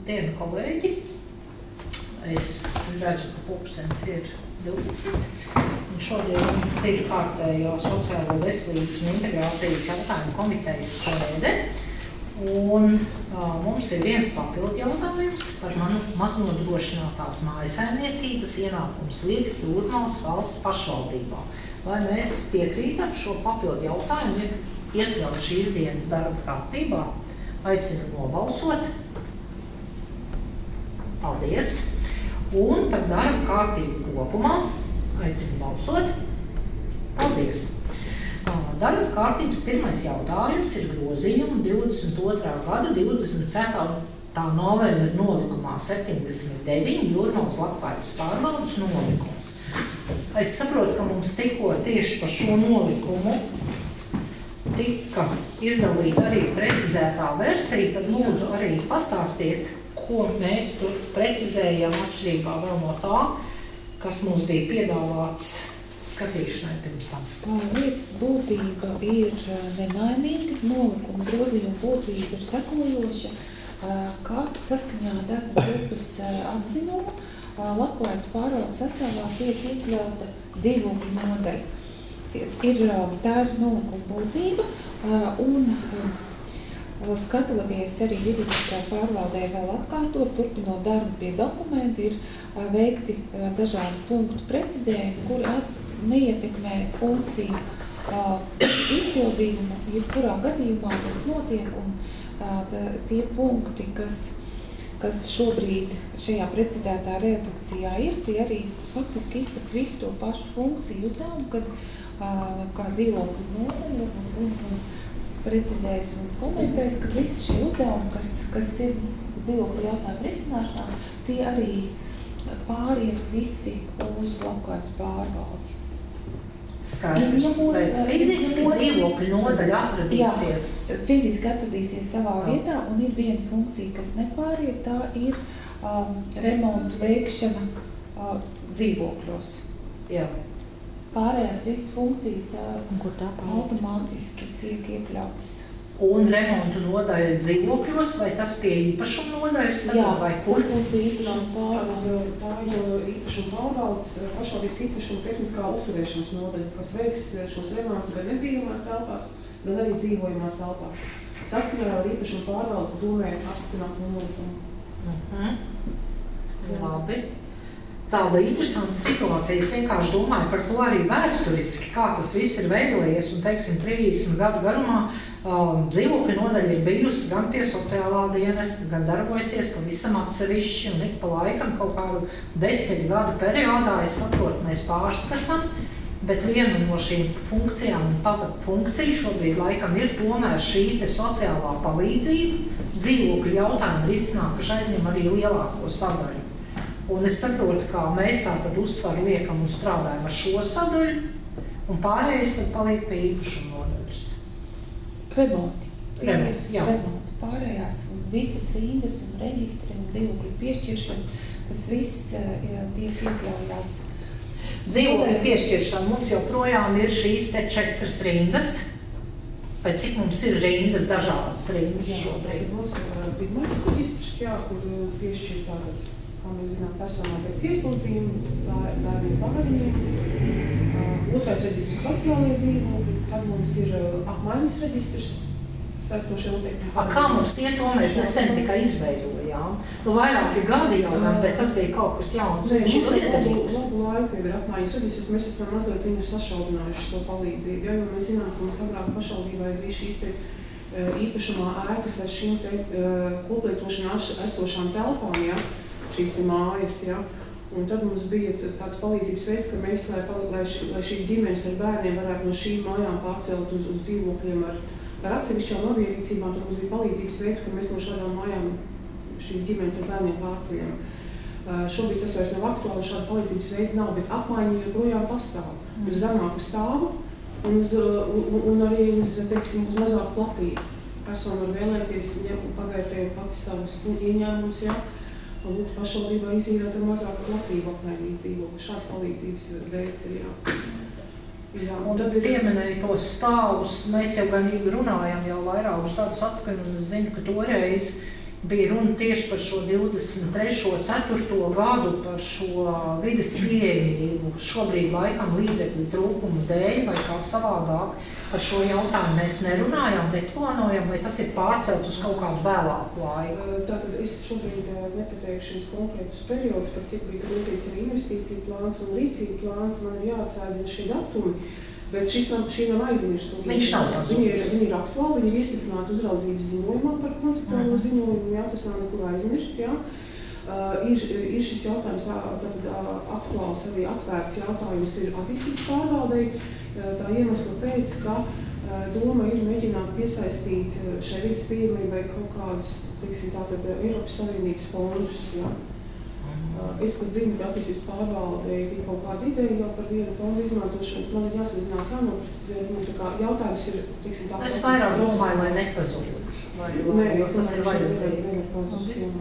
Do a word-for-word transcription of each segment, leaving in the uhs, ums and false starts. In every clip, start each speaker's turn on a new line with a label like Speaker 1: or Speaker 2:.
Speaker 1: Labdien, kolēģi! Es redzu, ka pulkstenis ir divpadsmit. Un šodien mums ir kārtējā sociālo veselības un integrācijas jautājumu komitejas sēde. Un uh, mums ir viens papildu jautājums par manu maznodrošinātās mājasaimniecības ienākumu sliektu Jūrmalas valsts pašvaldībā. Vai mēs piekrītam šo papildu jautājumu iekļaut šīs dienas darba kārtībā? Aicinu nobalsot. Paldies! Un par darba kārtību kopumā aicinu balsot. Paldies! Darba kārtības pirmais jautājums ir grozījuma divdesmit otrā gada divdesmit ceturtā novembra nolikumā septiņdesmit deviņi Jūrmalas labklājības pārvaldes nolikums. Es saprotu, ka mums tikko tieši par šo nolikumu tika izdalīta arī precizētā versija, tad lūdzu arī pastāstiet, ko mēs tur precizējam atšķirībā vēl no tā, kas mums bija piedāvāts skatīšanai pirms tam.
Speaker 2: Lietas būtība ir nemainīga, nolikuma grozījuma būtība ir sekojoša, kā saskaņā darba grupas atzinumu labklājības pārvaldes sastāvā tiek iekļauta dzīvokļu nodaļa. Ir, tā ir nolikuma būtība, un skatoties arī juridiskā pārvaldē vēl atkārtot, turpinot darbu pie dokumenta, ir veikti dažādi punktu precizējumi, kuri neietekmē funkciju uh, izpildījumu, jebkurā gadījumā tas notiek, un uh, tā, tie punkti, kas, kas šobrīd šajā precizētā redakcijā ir, tie arī faktiski izsaka visu to pašu funkciju uzdevumu, kad uh, kā dzīvokļu nodaļa un, un, un precizēs un komentēs, ka visi šie uzdevumi, kas, kas ir dzīvokļu jautājumu risināšanā, tie arī pāriet visi uz labklājības pārvaldi.
Speaker 1: Skaidrs, bet fiziski dzīvokļu nodaļa atradīsies.
Speaker 2: Jā, fiziski atradīsies savā vietā, un ir viena funkcija, kas nepāriet, tā ir um, remontu veikšana uh, dzīvokļos.
Speaker 1: Jā.
Speaker 2: Pārējās visas funkcijas uh, automātiski tiek iekļautas.
Speaker 1: Un remontu nodaļa dzīvokļos, vai tas pie īpašuma nodaļas?
Speaker 2: Jā,
Speaker 1: vai kur?
Speaker 2: Tas bija īpašuma pārvaldes.
Speaker 3: Tā ir īpašuma pārvaldes, pašvaldības īpašuma tehniskā uzturēšanas nodaļa, kas veiks šos remontus gan nedzīvojamās telpās, gan arī dzīvojamās telpās. Saskaņā ar īpašuma pārvaldes domē apstiprināt nolikumu.
Speaker 1: Uh-huh. Labi. Tāda interesanta situācija. Es vienkārši domāju par to arī vēsturiski, kā tas viss ir veidojies, un, teiksim, trīsdesmit gadu garumā um, dzīvokļu nodaļa ir bijusi gan pie sociālā dienesta, gan darbojusies pavisam atsevišķi, un ik pa laikam kaut kādu desmit gadu periodā, es saprotu, mēs pārskatām, bet viena no šīm funkcijām, un pavat funkcija šobrīd laikam ir tomēr šī te sociālā palīdzība, dzīvokļu jautājumu risināt, kas aizņem arī lielāko sadaļu. Un es saprotu, kā mēs tā tad uzsvaru liekam un strādājam ar šo sadaļu, un pārējais tad paliek pie īpašuma nodaļas.
Speaker 2: Remonti.
Speaker 1: Remonti, jā.
Speaker 2: Remonti. Pārējās un visas rindas un reģistri un dzīvokļu piešķiršana, tas viss jā, tiek iekļaujās.
Speaker 1: Dzīvokļu piešķiršana mums joprojām ir šīs te četras rindas, vai cik mums ir rindas, dažādas rindas šobrīd?
Speaker 3: Jā, mums ir pirmais reģistrs, jā, kur piešķir tādu, kā mēs zinām, personām pēc ieslodzījuma, bērniem pavadiņiem. Otrais reģistrs sociālajie dzīvokļi, tad mums ir apmaiņas reģistrs, saistošie noteikumi.
Speaker 1: A, kā mums iet, to mēs nesen tikai izveidojām? Nu, vairāki gadi jau, bet tas bija kaut kas jauns.
Speaker 3: Nē, mums ir labu, labu laiku, ja ir apmaiņas reģistrs, mēs esam mazliet viņu sašaurinājuši šo palīdzību. Ja, jo mēs zinām, ka mums agrāk pašvaldībā bija šīs te īpašumā ēkas ar šīm te koplietošanā esošām telpām, ja, šīs te mājas, ja. Un tad mums bija tāds palīdzības veids, ka mēs, lai, lai, lai šīs ģimenes ar bērniem varētu no šīm mājām pārcelt uz, uz dzīvokļiem ar, ar atsevišķām novienīcībām, tad mums bija palīdzības veids, ka mēs no šādām mājām šīs ģimenes ar bērniem pārceļam. Uh, šobrīd tas vairs nav aktuāli, šāda palīdzības veida nav, bet apmaiņa joprojām pastāv mm. uz zemāku stāvu un, uz, un, un arī uz, teiksim, uz mazāku platību. Persona var vēlēties un pavērtēt pati savus ieņēmumus, ja. Un lūk, pašvaldībā izīrēt ar mazāku platību apmaiņu dzīvokli. Šāds palīdzības veids ir, jā.
Speaker 1: Jā, un tad pieminēja tos stāvus, mēs jau gan runājam jau vairākus tādus atpakaļ, un es zinu, ka toreiz bija runa tieši par šo divdesmit trešo ceturto gadu, par šo vides pieejamību. Šobrīd laikam līdzekļu trūkumu dēļ vai kā savādāk par šo jautājumu mēs nerunājām, neplānojam, vai tas ir pārcelts uz kaut kādu vēlāku laiku?
Speaker 3: Tātad es šobrīd nepateikšu šis konkrētus periodus, par cik bija grozīts arī investīciju plāns un rīcību plāns, man ir jāatsēdzina šie datumi. Bet šis nav, šī nav aizmirsta.
Speaker 1: Viņš nav pazudis.
Speaker 3: Viņi ir, viņi ir aktuāli, viņi ir iestiprināti uzraudzības ziņojumā par konceptuālo mm. ziņojumu, jā, tas nav nekur aizmirsts, jā. Uh, ir, ir šis jautājums tātad aktuāls, arī atvērts jautājums ir attīstības pārvaldei, uh, tā iemesla pēc, ka uh, doma ir mēģināt piesaistīt šai vidas pieejamībai kaut kādus, teiksim, tātad Eiropas Savienības fondus, jā. Es pat zinu, ka attīstības pārvaldē bija kaut kāda ideja jau par vienu fondu izmantošanu. Man ir jāsazinās, jānoprecizē. Nu, tā kā jautājums ir, teiksim, tā...
Speaker 1: Es vairāk domāju, lai nepazūd. Vai, vai, jo tas ir vajadzīgi.
Speaker 3: Nē, nepazūd.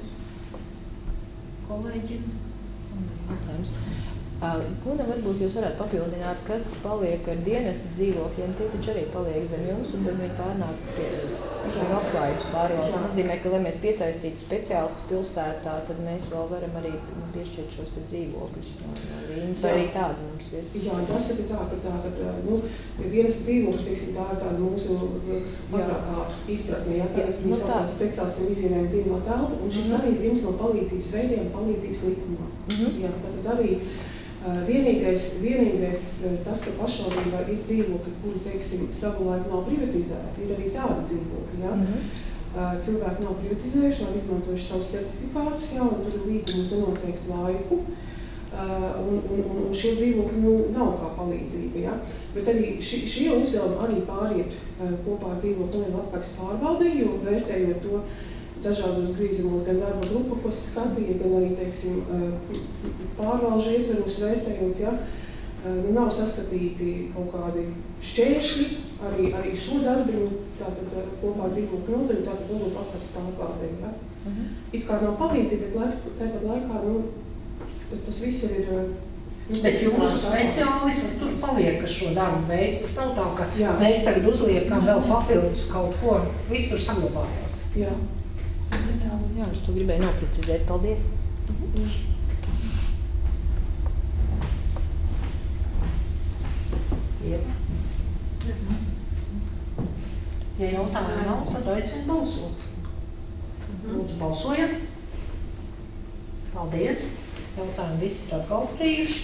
Speaker 1: Kolēģi?
Speaker 4: Jautājums. Guna, varbūt jūs varētu papildināt, kas paliek ar dienestu dzīvokļiem, tie taču arī paliek zem jums, un tad viņi pārnāk pie apgājums pārvaldes. Tas nozīmē, ka, lai mēs piesaistītu speciālistus pilsētā, tad mēs vēl varam arī piešķirt šos te dzīvokļus no Rīnas, vai arī tādi mums ir.
Speaker 3: Jā, tas ir tā, ka tā, tad, nu, dienestu dzīvokļi, teiksim, tā ir tāda mūsu agrākā izpratne, jā, tā, ka mēs saucās speciālistiem izīmēm dzīvo telpu, un šis arī ir viens no palīdzības veidiem, palīdzības likumā. Jā, tad arī Vienīgais, vienīgais tas, ka pašvaldībā ir dzīvokļi, kuri, teiksim, savulaik nav privatizēti, ir arī tādi dzīvokļi, jā. Mm-hmm. Cilvēki nav privatizējuši, nav izmantojuši savus certifikātus, jā, un tur ir līgumus nenoteiktu laiku, un, un, un šie dzīvokļi nu, nav kā palīdzība, jā. Bet arī ši, šie uzdevumi arī pāriet kopā dzīvokļu un atpakaļ pārvaldē, jo vērtējot to dažādos grīzumos, gan darba grupa, ko skatīja, gan arī, teiksim, pārvalžu ietveros vērtējot, ja, nu, nav saskatīti kaut kādi šķēršļi, arī, arī šo darbiņu, tātad kopā dzīvokļu nodaļu, tātad varbūt atpakaļ pārvaldē, ja. Uh-huh. It kā nav palīdzība, bet laik, tāpat laikā, nu, tas viss ir... Nu,
Speaker 1: bet jūsu speciālisti tur paliek, ka šo darbu veids. Tas nav tā, ka jā. Mēs tagad uzliekam vēl papildus kaut ko, viss tur saglabājās.
Speaker 3: Jā.
Speaker 4: Jā, es to gribēju noprecizēt. Paldies. Mhm.
Speaker 1: Ieva. Ja jautājumu nav, tad aicinu balsot. Lūdzu, balsojam. Paldies. Jautājumi visi ir atbalstījuši.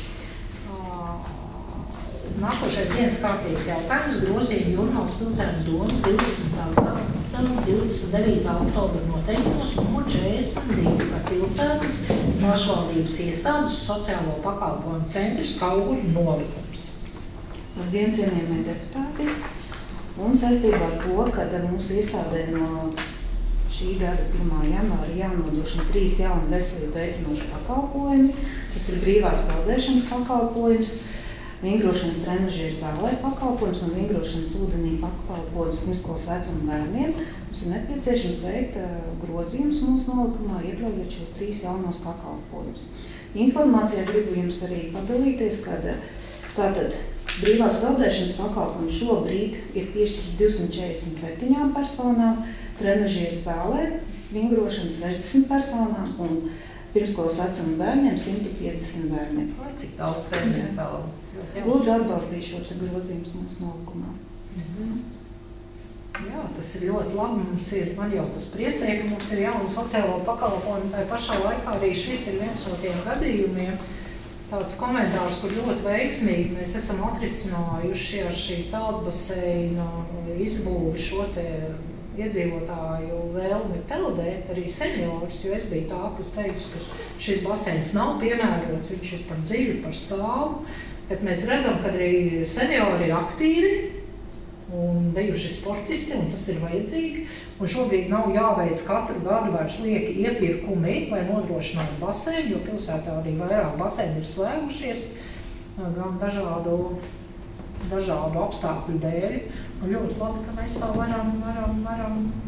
Speaker 1: Nākošais dienas kārtības jautājums grozījumi Jūrmālas pilsētas domas divdesmit devītā oktobra noteikumos numur četrdesmit divi par pilsētas pašvaldības iestādes sociālo pakalpojumu centru Skauguru nolikums.
Speaker 5: Labdien, cienījamie deputāti! Un saistībā ar to, ka mūsu iestādē no šī gada pirmā janvāra jānodrošina trīs jauni veselību veicinoši pakalpojumi. Tas ir brīvās peldēšanas pakalpojums, vingrošanas trenažieru zālē pakalpojums un vingrošanas ūdenī pakalpojums pirmskolas vecuma bērniem. Mums ir nepieciešams veikt grozījumus mūsu nolikumā, iekļaujot šos trīs jaunos pakalpojumus. Informācijā gribu jums arī padalīties, kad tātad brīvās peldēšanas pakalpojums šobrīd ir piešķirts divsimt četrdesmit septiņām personām, trenažieru zālē vingrošanas sešdesmit personām un pirmskolas vecuma bērniem simt piecdesmit bērniem.
Speaker 1: Vai cik daudz bērniem vēl?
Speaker 5: Lūdzu atbalstīt šo grozījumus mūsu nolikumā.
Speaker 1: Mm-hmm. Jā, tas ir ļoti labi. Mums ir, man jau tas priecē, ka mums ir jauna sociālo pakalpojumu. Tā pašā laikā arī šis ir viens no tiem gadījumiem. Tāds komentārs, kur ļoti veiksmīgi mēs esam atrisinājuši ar šī peldbaseina izbūvi šo te iedzīvotāju vēlmi peldēt, arī seniorus, jo es biju tā, kas teicu, ka šis baseins nav piemērots, viņš ir par dziļu, par stāvu. Bet mēs redzam, ka arī seniori ir aktīvi un bijuši sportisti, un tas ir vajadzīgi. Un šobrīd nav jāveic katru gadu vairs lieki iepirkumi, lai nodrošinātu baseinu, jo pilsētā arī vairāk baseini ir slēgušies, gan dažādu, dažādu apstākļu dēļ. Un ļoti labi, ka mēs tā varam, varam, varam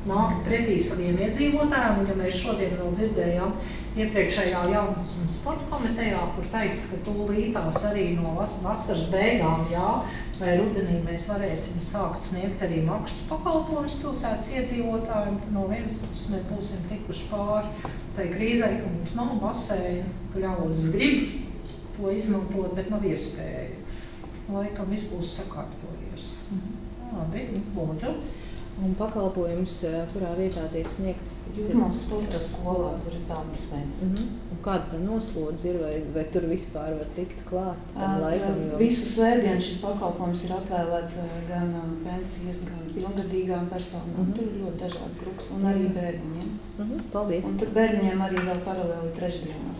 Speaker 1: nākt pretī saviem iedzīvotājiem, un ja mēs šodien vēl dzirdējām iepriekšējā jaunas un sporta komitejā, kur teica, ka tūlītās arī no vasaras beigām, jā, vai rudenī mēs varēsim sākt sniegt arī maksas pakalpojumus pilsētas iedzīvotājiem, no vienas puses mēs būsim tikuši pāri tai krīzei, ka mums nav baseina, ka ļaudis grib to izmantot, bet nav iespēja. Laikam viss būs sakārtojies. Labi, lūdzu.
Speaker 4: Un pakalpojums, kurā vietā tiek sniegts?
Speaker 5: Jūrmālas sporta skolā, tur ir pelnas veids.
Speaker 4: Uh -huh. Un kāda tā noslodze ir, vai, vai tur vispār var tikt klāt? Laikam, jo...
Speaker 5: Visu svētdienu šis pakalpojums ir atvēlēts gan pensijas, gan pilngadīgām personām. Uh -huh. Tur ir ļoti dažādi grupas un arī bērniņiem.
Speaker 4: Uh -huh. Paldies.
Speaker 5: Un tur bērniņiem arī vēl paralēli trešdienās.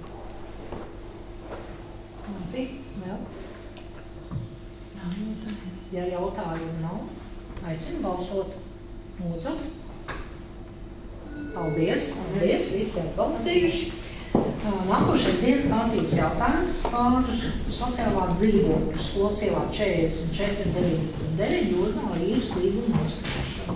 Speaker 1: Labi, vēl. Ja jautājumu nav, aicinu balsot. Lūdzu. Paldies, paldies, visi atbalstījuši. Nākošais dienas kārtības jautājums par sociālā dzīvokļu skolas ielā četrdesmit četri deviņdesmit deviņi Jūrmāla īres līguma noslēgšanu.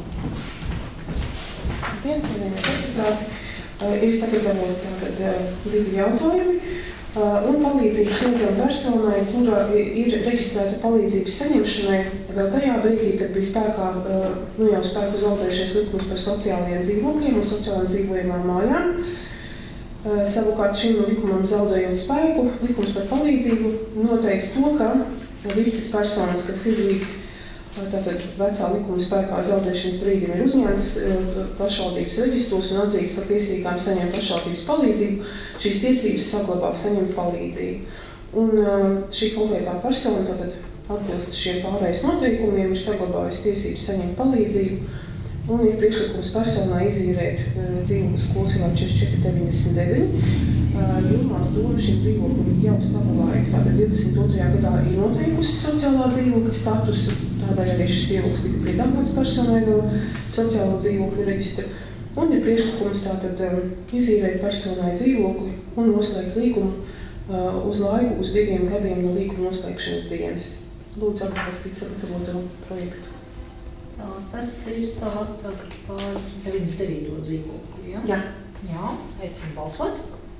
Speaker 3: Dienas deputāti ir sagatavoti divi jautājumi. Un palīdzību sniedzam personai, kura ir reģistrēta palīdzības saņemšanai vēl tajā brīdī, kad bija spēkā, nu jau spēku zaudējušies likums par sociālajiem dzīvokļiem un sociālajiem dzīvojumām mājām. Savukārt šim likumam zaudējot spēku, likums par palīdzību noteiks to, ka visas personas, kas ir līdz tātad vecā likuma spēkā zaudēšanas brīdim ir uzņemtas pašvaldības reģistros un atzīts par tiesīgām saņemt pašvaldības palīdzību, šīs tiesības saglabā saņemt palīdzību. Un šī konkrētā persona tātad atbilst šiem pārējais noteikumiem, ir saglabājusi tiesības saņemt palīdzību un ir priekšlikums personai izīrēt dzīvokli skolas ielā četrdesmit četri deviņdesmit deviņi. Jūrmālas doma šim dzīvoklim jau savulaik, tātad divdesmit otrajā gadā ir noteikusi sociālā dzīvokļa statusu, tādēļ arī šis dzīvoklis tika piedāvāts personai no sociālo dzīvokļu reģistra. Un ir priekšlikums tātad izīrēt personai dzīvokli un noslēgt līgumu uz laiku, uz diviem gadiem no līguma noslēgšanas dienas. Lūdzu atbalstīt sagatavoto projektu.
Speaker 1: Tā, tas ir tātad par deviņdesmit devīto dzīvokli, ja?
Speaker 3: Jā.
Speaker 1: Jā, aicinu balsot.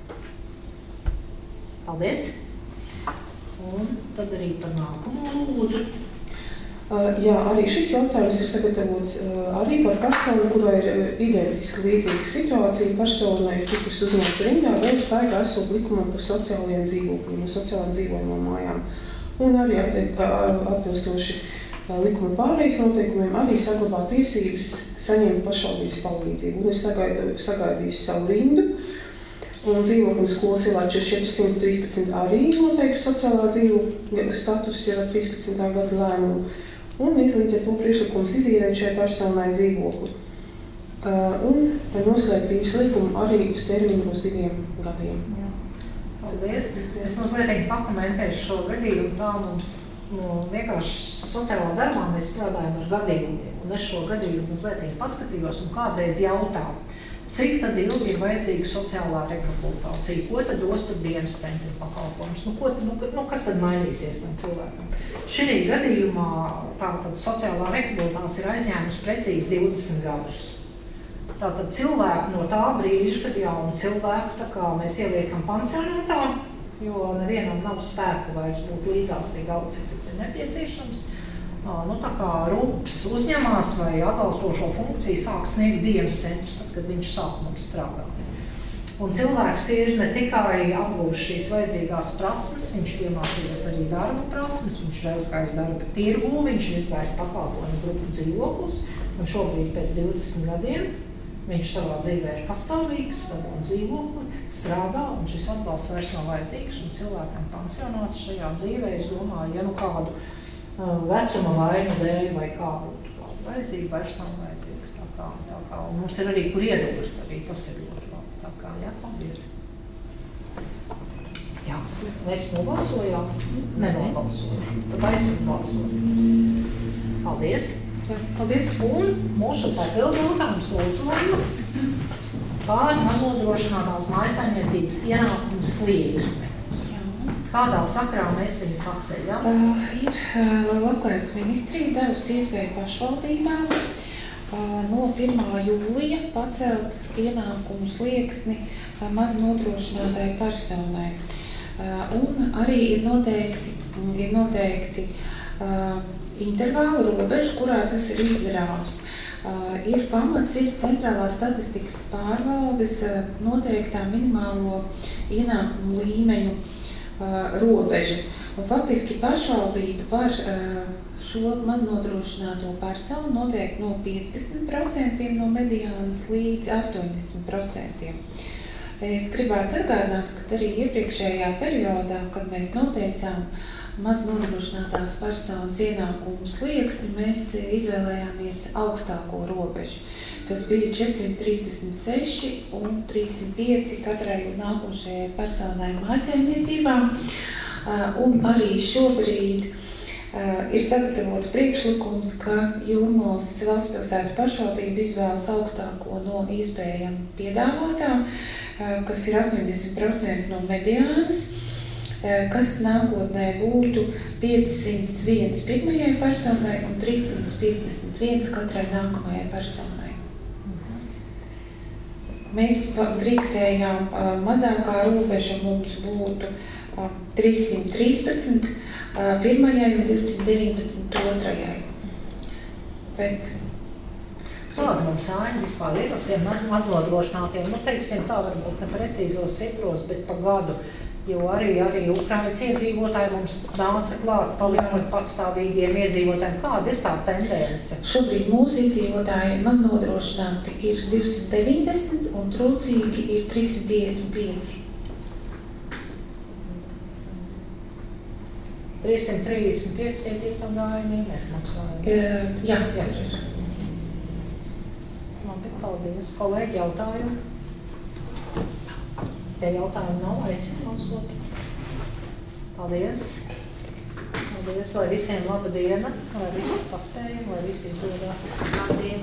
Speaker 1: Paldies. Un tad arī par nākamo lūdzu.
Speaker 3: Uh, jā, arī šis jautājums ir sagatavots uh, arī par personu, kurai ir uh, identiski līdzīga situācija. Persona ir tikusi uzņemta rindā vēl spēkā esot likumam par sociālajiem dzīvokļiem un sociālajiem dzīvojumām mājām. Un arī atbilstoši uh, likuma pārējais noteikumiem arī saglabā tiesības saņemt pašvaldības palīdzību. Un ir sagaidu, sagaidījusi savu rindu. Un dzīvokļu skolas ielā četri trīspadsmit arī noteikti sociālā dzīvokļa status jau ar trīspadsmitā gada lēmumu. Un ir līdz ar to priekšlikums izīrēt šai personai dzīvokli. Uh, un noslēgt īres līgumu arī uz termiņu uz diviem gadiem.
Speaker 1: Jā. Paldies. Es mazliet pakomentēšu šo gadījumu. Tā mums nu, vienkārši sociālā darbā mēs strādājam ar gadījumiem. Un es šo gadījumu mazliet paskatījos un kādreiz jautāju, cik tad ilgi ir vajadzīga sociālā rehabilitācija, ko tad dos tur dienas centra pakalpojums, nu, ko, nu, nu kas tad mainīsies tam cilvēkam. Šī gadījumā tātad sociālā rehabilitācija ir aizņēmusi precīzi divdesmit gadus. Tātad cilvēki no tā brīža, kad jaunu cilvēku tā kā mēs ieliekam pansionātā, jo nevienam nav spēku vairs būt līdzās tik daudz, cik tas ir nepieciešams. Nu, tā kā rūpes uzņemās vai atbalstošo funkciju sāk sniegt dienas centrs, tad, kad viņš sāk mums strādāt. Un cilvēks ir ne tikai apgūst šīs vajadzīgās prasmes, viņš ir iemācījies arī darba prasmes, viņš ir aizgājis darba tirgū, viņš ir izgājis pakalpojumu grupu dzīvoklis, un šobrīd pēc divdesmit gadiem viņš savā dzīvē ir pastāvīgs, savā dzīvokli, strādā, un šis atbalsts vairs nav vajadzīgs, un cilvēkam pansionāts šajā dzīvē, es domāju, ja nu kādu vecuma vainu dēļ vai kā būtu kādu vajadzību, vairs nav vajadzīgs. Tā kā, tā kā, un mums ir arī kur iedot, arī tas ir ļoti labi. Tā kā, jā, paldies. Jā, mēs nobalsojām, nenobalsojām, tad aicinu balsot. Paldies.
Speaker 3: Jā, paldies.
Speaker 1: Un mūsu papildu jautājums lūdzu par mazodrošinātās mājsaimniecības ienākumu slieksni. Kādā sakrā mēs viņu paceļam?
Speaker 2: Uh, ir uh, Labklājības ministrija devusi iespēju pašvaldībām no pirmā jūlija pacelt ienākumu slieksni maz nodrošinātai personai. Un arī ir noteikti, ir noteikti intervāla robeža, kurā tas ir izdarāms. Uh, ir pamats, ir centrālās statistikas pārvaldes uh, noteiktā minimālo ienākumu līmeņu uh, robeža. Un faktiski pašvaldība var uh, šo maznodrošināto personu noteikt no piecdesmit procentiem no mediānas līdz astoņdesmit procentiem. Es gribētu atgādināt, ka arī iepriekšējā periodā, kad mēs noteicām maznodrošinātās personas ienākumu slieksni, mēs izvēlējāmies augstāko robežu, kas bija četrsimt trīsdesmit seši un trīssimt pieci katrai nākošajai personai mājsaimniecībā. Un arī šobrīd ir sagatavots priekšlikums, ka Jūrmalas Valstspilsētas pašvaldība izvēlas augstāko no iespējām piedāvātām, kas ir astoņdesmit procenti no mediānas, kas nākotnē būtu piecsimt viens pirmajai personai un trīssimt piecdesmit viens katrai nākamajai personai. Mēs drīkstējām mazākā robeža mums būtu trīssimt trīspadsmit pirmajai un divsimt deviņpadsmit otrajai. Bet
Speaker 1: kāda mums āņa vispār ir ar tiem maz, maznodrošinātiem? Nu, teiksim tā, varbūt ne precīzos cipros, bet pa gadu. Jo arī, arī Ukrainas iedzīvotāji mums nāca klāt, palika par patstāvīgiem iedzīvotājiem. Kāda ir tā tendence?
Speaker 2: Šobrīd mūsu iedzīvotāji maznodrošināti ir divsimt deviņdesmit un trūcīgi ir trīssimt piecdesmit pieci.
Speaker 1: trīssimt trīsdesmit pieci ir tam gājumi, mēs maksājam.
Speaker 2: Uh, jā.
Speaker 1: jā. Labi, paldies. Kolēģi, jautājumu? Tie jautājumi nav, aicinu balsot. Paldies. Paldies, lai visiem laba diena, lai visi paspējam, lai visi izdodas.
Speaker 6: Paldies.